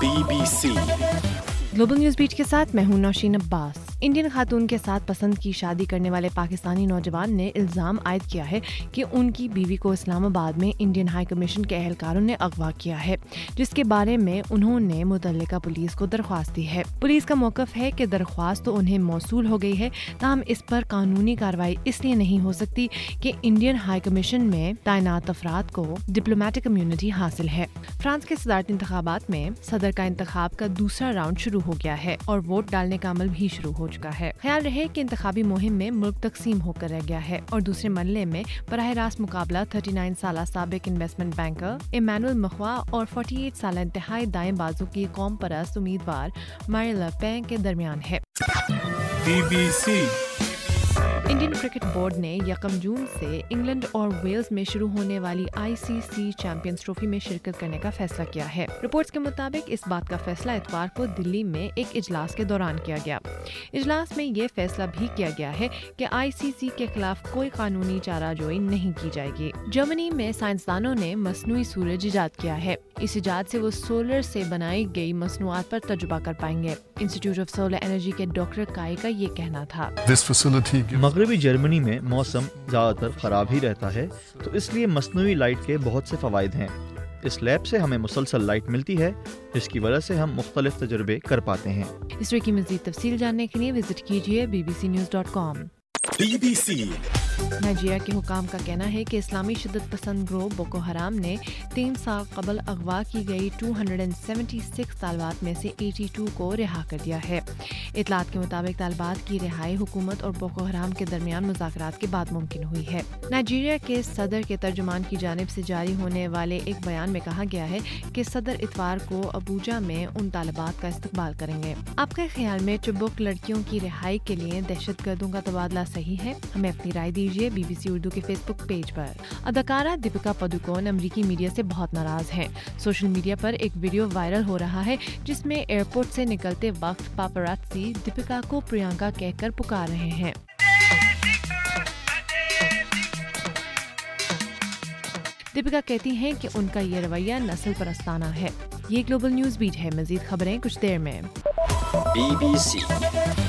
BBC global news beat के साथ मैं हूं नौशीन अब्बास। इंडियन खातून के साथ पसंद की शादी करने वाले पाकिस्तानी नौजवान ने इल्जाम आयद किया है कि उनकी बीवी को इस्लामाबाद में इंडियन हाई कमीशन के एहलकारों ने अगवा किया है, जिसके बारे में उन्होंने मुतल्लिका पुलिस को दरख्वास्त दी है। पुलिस का मौक़िफ़ है कि दरख्वास्त तो उन्हें मौसूल हो गई है, ताहम इस पर कानूनी कार्रवाई इसलिए नहीं हो सकती कि इंडियन हाई कमीशन में तैनात अफराद को डिप्लोमेटिक इम्यूनिटी हासिल है। फ्रांस के सदारती इंतखाबात में सदर का इंतखाब का दूसरा राउंड शुरू हो गया है और वोट डालने का अमल भी शुरू हो चुका है। ख्याल रहे कि इंतखाबी मुहिम में मुल्क तकसीम होकर रह गया है और दूसरे मरहले में बराह रास्त मुकाबला 39 साल साबिक इन्वेस्टमेंट बैंकर इमैनुअल मखवा और 48 साल इंतहाई दाएं बाजू की कौम परस्त उम्मीदवार मैरी ले पेन के दरमियान है। BBC इंडियन क्रिकेट बोर्ड ने 1 जून से इंग्लैंड और वेल्स में शुरू होने वाली ICC चैंपियंस ट्रॉफी में शिरकत करने का फैसला किया है। रिपोर्ट्स के मुताबिक इस बात का फैसला इतवार को दिल्ली में एक इजलास के दौरान किया गया। इजलास में ये फैसला भी किया गया है कि ICC के खिलाफ कोई कानूनी चाराजोई नहीं की जाएगी। जर्मनी में साइंसदानों ने मसनूई सूरज इजाद किया है। इस इजाद से वो सोलर से बनाई गई मसनूआत पर तजुर्बा कर पाएंगे। इंस्टीट्यूट ऑफ सोलर एनर्जी के डॉक्टर काई का ये कहना था। मगरबी जर्मनी में मौसम ज़्यादातर ख़राब ही रहता है, तो इसलिए मसनूई लाइट के बहुत से फ़वाइद हैं। इस लैब से हमें मुसलसल लाइट मिलती है, जिसकी वजह से हम मुख्तलिफ तजुर्बे कर पाते हैं। इस तरह की मज़ीद तफसील जानने के लिए विजिट कीजिए bbcnews.com। BBC नाइजीरिया के हुकाम का कहना है कि इस्लामी शिद्दत पसंद ग्रोह बोको हराम ने 3 साल कबल अगवा की गई 276 तालिबात में से 82 को रिहा कर दिया है। इतलात के मुताबिक तालिबात की रिहाई हुकूमत और बोको हराम के दरमियान मुज़ाकरात के बाद मुमकिन हुई है। नाइजीरिया के सदर के तर्जुमान की जानिब से जारी होने वाले एक बयान में कहा गया है कि सदर इतवार को अबूजा में उन तालिबात का इस्तकबाल करेंगे। आपके ख्याल में चिबुक लड़कियों की रिहाई के लिए दहशतगर्दों का तबादला सही है? हमें अपनी राय दीजिए BBC उर्दू के फेसबुक पेज पर। अदाकारा दीपिका पादुकोण अमरीकी मीडिया से बहुत नाराज हैं। सोशल मीडिया पर एक वीडियो वायरल हो रहा है जिसमें एयरपोर्ट से निकलते वक्त पापरात्सी दीपिका को प्रियंका कहकर पुकार रहे हैं। दीपिका कहती हैं कि उनका ये रवैया नस्ल परस्ताना है। ये ग्लोबल न्यूज बीट है। मजीद खबरें कुछ देर में। BBC